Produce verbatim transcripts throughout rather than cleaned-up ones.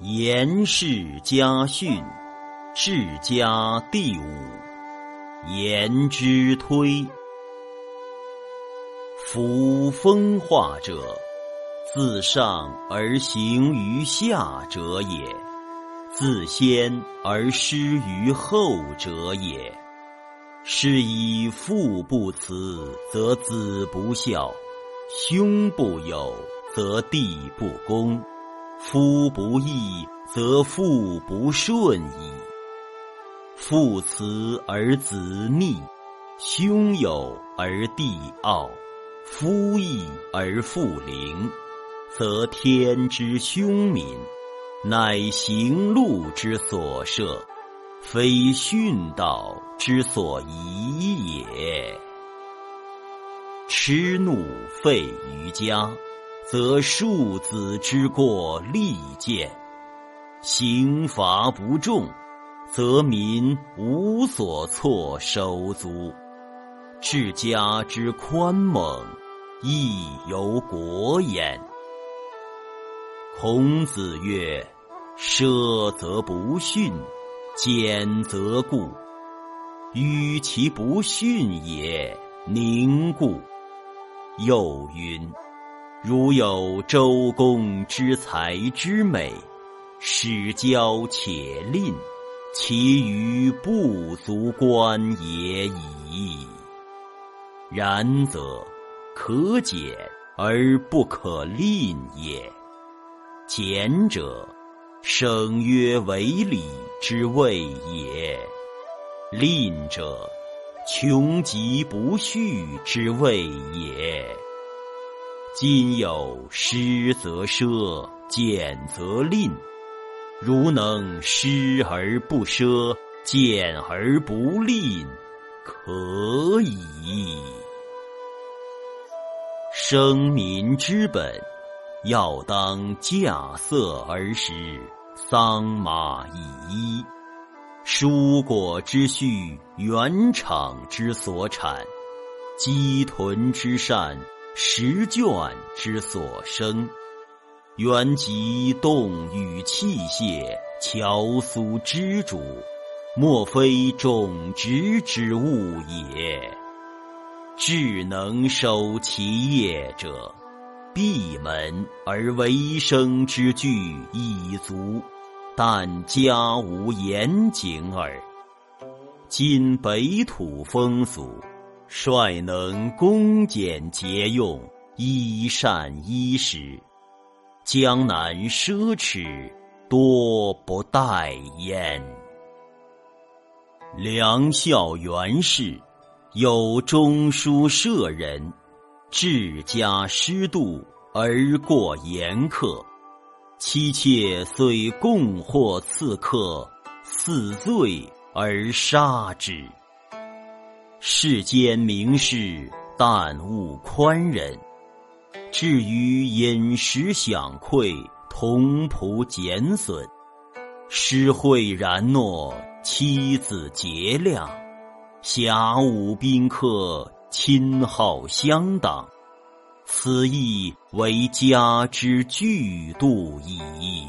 颜氏家训，世家第五。颜之推。夫风化者，自上而行于下者也，自先而失于后者也。是以父不慈，则子不孝；兄不友，则弟不恭；夫不义，则父不顺矣。父慈而子逆，兄友而弟傲，夫义而父灵，则天之凶民，乃行路之所设，非训道之所宜也。痴怒废于家，则庶子之过利见；刑罚不重，则民无所措手足。治家之宽猛，亦由国焉。孔子曰：奢则不训，俭则固。与其不训也，宁固。又云：如有周公之才之美，使骄且吝，其余不足观也已。然则可俭而不可吝也。俭者，省约为礼之谓也；吝者，穷极不恤之谓也。今有施则奢，俭则吝，如能施而不奢，俭而不吝，可矣。生民之本，要当稼穑而食，桑麻以衣。蔬果之序，原场之所产；鸡豚之善，食圈之所生。原及动与器械，乔苏之主，莫非种植之物也。智能守其业者，闭门而为生之具已足，但家无严谨耳。今北土风俗，率能恭俭节用，衣善衣食；江南奢侈，多不待焉。梁孝元氏有中书舍人，治家失度而过严苛，妻妾虽共获刺客，死罪而杀之。世间名士但勿宽仁，至于饮食享馈，同仆俭损，诗会然诺，妻子节量，辖务宾客，亲好相当，此亦为家之巨度矣。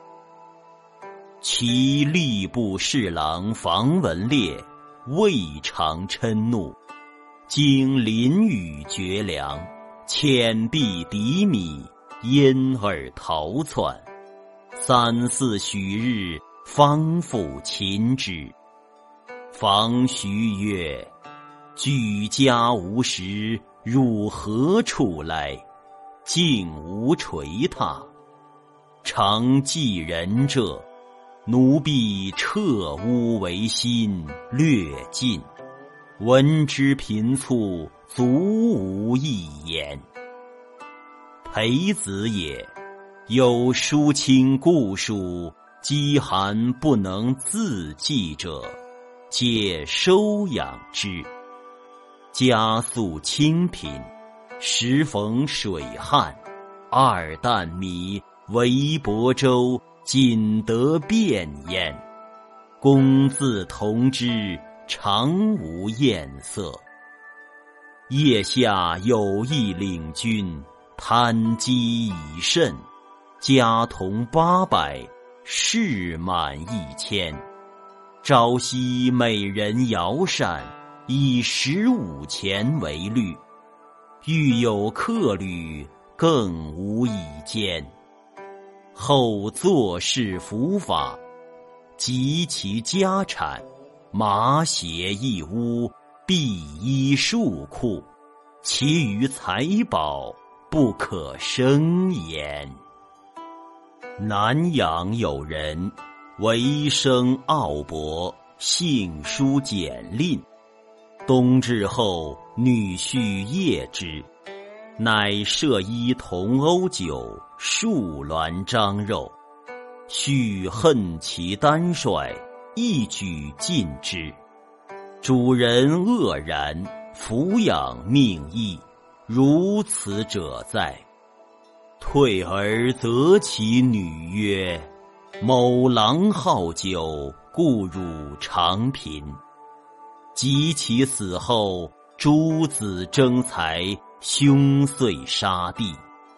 其吏部侍郎房文烈未尝嗔怒，经淋雨绝粮，遣必敌米，因而逃窜，三四许日，方复擒之。房徐曰：举家无食，入何处来？竟无捶踏。常记人者，奴婢彻屋为心，略尽。闻之贫促，足无一言。裴子也，有叔亲故属，饥寒不能自济者，皆收养之。家素清贫，时逢水旱，二担米为亳州，仅得便焉。公自同之，常无厌色。腋下有意领军，贪积已甚，家童八百， 事满一千。朝夕美人摇扇，以十五钱为律。欲有客旅，更无以间。后作事伏法，及其家产，麻鞋一屋，敝衣数库，其余财宝不可胜言。南阳有人，为生傲薄，性疏简吝。冬至后，女婿夜之，乃设一铜瓯酒，数鸾张肉。婿恨其单率，一举尽之。主人愕然，抚养命意，如此者在。退而责其女曰：某郎好酒，故汝常贫。及其死后，诸子争财，凶遂杀弟。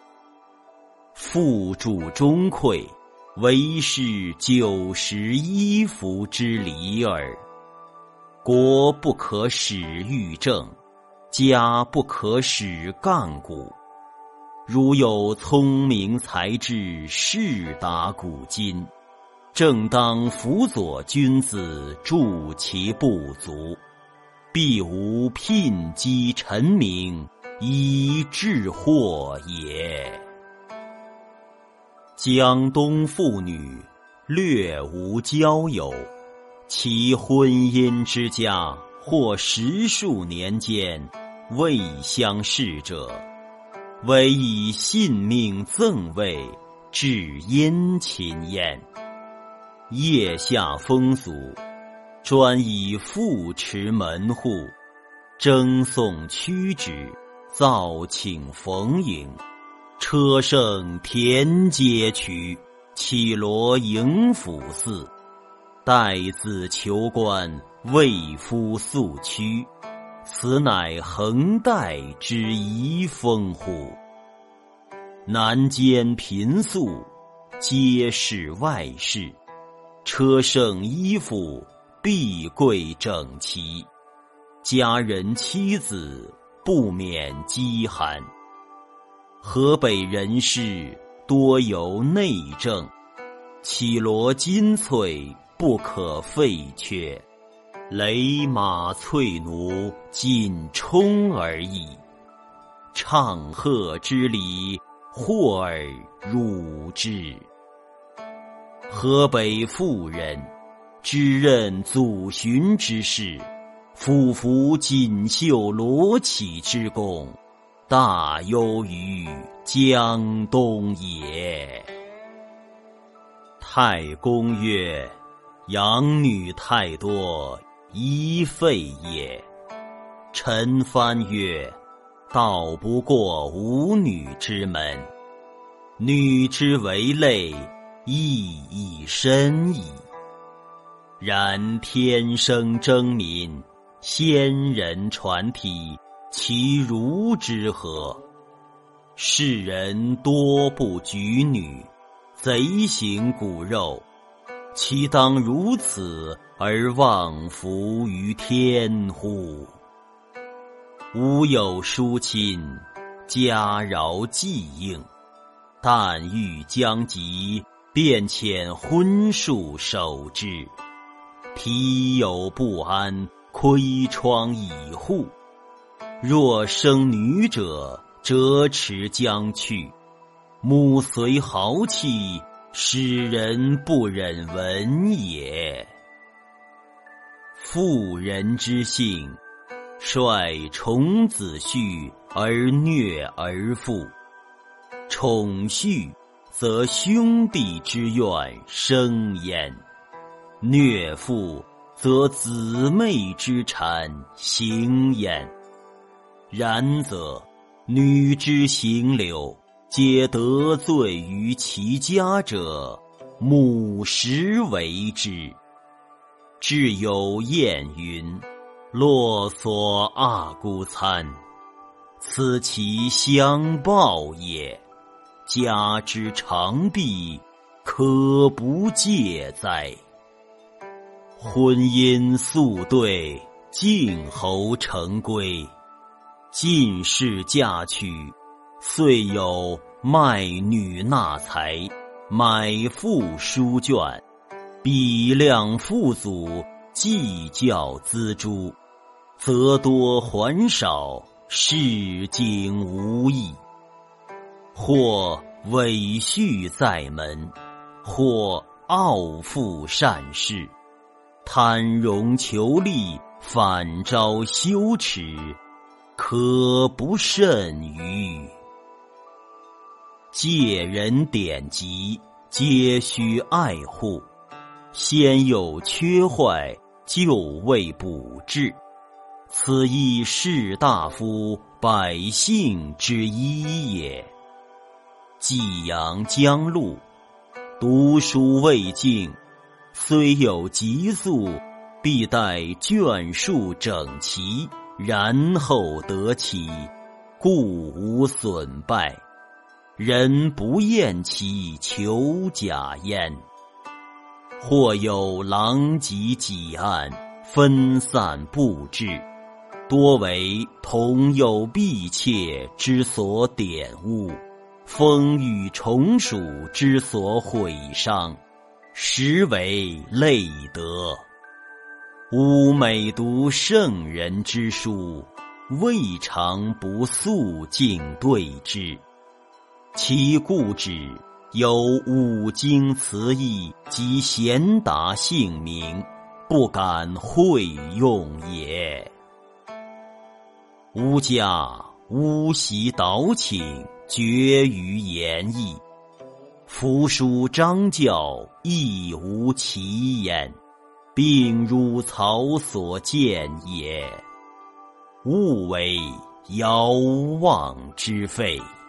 父主中馈，唯是九十一服之理耳。国不可使欲正，家不可使杠骨。如有聪明才智，识达古今，正当辅佐君子，助其不足，必无聘击臣民，以致祸也。江东妇女略无交友，其婚姻之家，或十数年间未相识者，唯以信命赠位，至殷勤焉。腋下风俗，专以父持门户，争送屈指，造请逢迎。车胜田街曲，绮罗迎府寺。待子求官，为夫素屈，此乃横带之遗风乎？南间贫素，皆是外事。车胜衣服，必贵整齐。家人妻子，不免饥寒。河北人士多有内政，绮罗金翠，不可废却。雷马翠奴，仅充而已。唱和之礼，或而辱之。河北妇人，知任祖巡之事，俯伏锦绣罗绮之功，大优于江东也。太公曰：养女太多，宜废也。陈蕃曰：道不过无女之门，女之为累，亦已深矣。然天生争民，先人传体，其如之何？世人多不举女，贼行骨肉，其当如此而忘福于天乎？吾有疏亲，家饶既应，但欲将及，便遣婚束守之。体有不安，窥窗以护。若生女者，折持将去。母随豪气，使人不忍闻也。妇人之性，率宠子婿而虐儿妇。宠婿则兄弟之怨生焉，虐妇则姊妹之谄行焉。然则女之行流，皆得罪于其家者，母实为之。至有谚云：洛所阿姑参，此其相报也。家之长弊， 可不戒哉？婚姻宿对，晋侯成规。进士嫁娶，遂有卖女纳财，买赋书卷，比量富足，计较资铢，则多还少，市井无益。或委婿在门，或傲负善事，贪荣求利，反招羞耻，可不甚于？借人典籍，皆须爱护，先有缺坏，就未补治，此亦士大夫百姓之一也。济阳江路，读书未尽，虽有急速，必待卷数整齐，然后得其，故无损败。人不厌其求假焉。或有狼藉己案，分散布置，多为同有婢妾之所玷污，风雨虫鼠之所毁伤，实为累德。吾每读圣人之书，未尝不肃静对之。其故址有五经词义及贤达姓名，不敢讳用也。吾家巫习导请，绝于言义，夫书章教，亦无其焉，并如曹所见也。勿为遥望之废。